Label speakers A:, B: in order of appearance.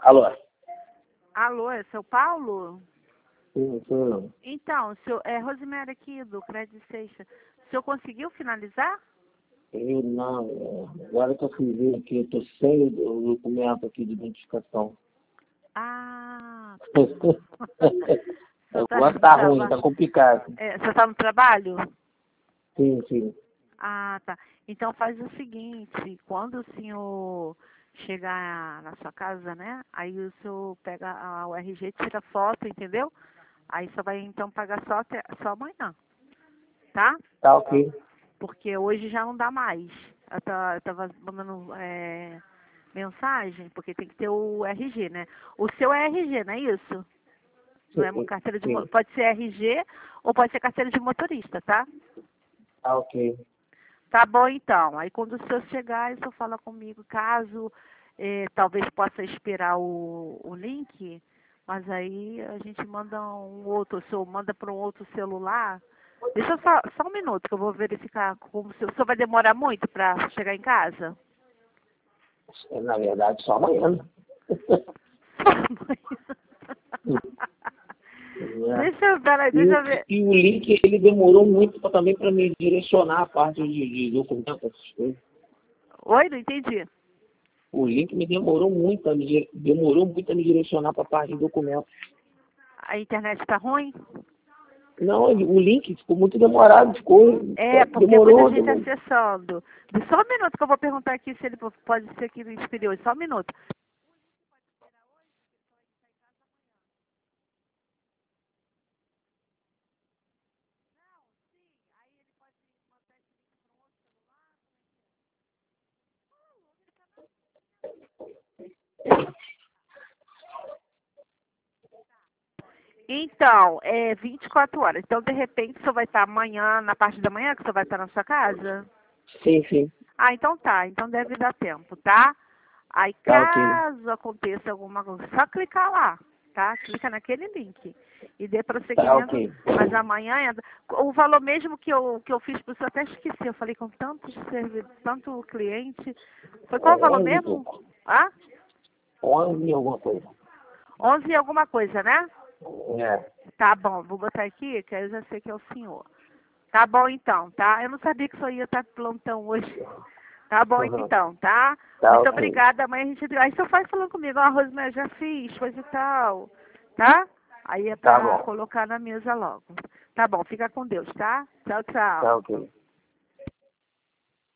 A: Alô?
B: Alô, é seu Paulo?
A: Sim, sou eu.
B: Então, é Rosemary aqui do Crédito Seixas. O senhor conseguiu finalizar?
A: Eu não, agora que eu fui ver aqui, eu tô sem o documento aqui de identificação.
B: Ah,
A: Agora tá ruim, tá complicado.
B: você está no trabalho?
A: Sim, sim.
B: Ah, tá. Então faz o seguinte, quando o senhor chegar na sua casa, né? Aí o senhor pega o RG, tira foto, entendeu? Aí só vai então pagar só amanhã, tá?
A: Tá ok.
B: Porque hoje já não dá mais. Eu tava mandando mensagem, porque tem que ter o RG, né? O seu é RG, não é isso? Não é uma
A: Sim,
B: carteira de
A: sim.
B: pode ser RG ou pode ser carteira de motorista, tá?
A: Tá ok.
B: Tá bom então. Aí quando o senhor chegar, o senhor fala comigo, caso talvez possa esperar o link, mas aí a gente manda um outro, o senhor manda para um outro celular. Deixa eu só um minuto que eu vou verificar como o senhor vai demorar muito para chegar em casa?
A: Na verdade, só amanhã. É.
B: Deixa eu ver.
A: E o link, ele demorou muito também para me direcionar a parte de documento, essas coisas.
B: Oi, não entendi.
A: O link me demorou muito a me direcionar para a parte de documento.
B: A internet está ruim?
A: Não, o link ficou muito demorado,
B: Porque muita
A: demorou.
B: gente acessando. Só um minuto que eu vou perguntar aqui se ele pode ser aqui no exterior. Só um minuto. Então, 24 horas. Então, de repente, o senhor vai estar amanhã, na parte da manhã, que o senhor vai estar na sua casa?
A: Sim, sim.
B: Ah, então tá. Então deve dar tempo, tá? Aí,
A: Tá ok.
B: caso aconteça alguma coisa, só clicar lá, tá? Clica naquele link e dê
A: Tá
B: prosseguimento.
A: ok.
B: Mas amanhã, o valor mesmo que eu fiz para o senhor, até esqueci. Eu falei com tanto cliente. Foi qual o valor
A: 11 e
B: mesmo?
A: pouco.
B: Ah?
A: 11 e alguma coisa.
B: 11 e alguma coisa, né?
A: É.
B: Tá bom, vou botar aqui, que aí eu já sei que é o senhor. Tá bom então, tá? Eu não sabia que o senhor ia estar de plantão hoje. Tá bom
A: Uhum.
B: então, tá?
A: Tá
B: Muito
A: ok.
B: obrigada, amanhã a gente... Aí o senhor faz falando comigo, Rosemary, já fiz, coisa e tal, tá? Aí é
A: Tá
B: pra
A: bom.
B: colocar na mesa logo. Tá bom, fica com Deus, tá? Tchau,
A: Tá
B: tchau.
A: ok.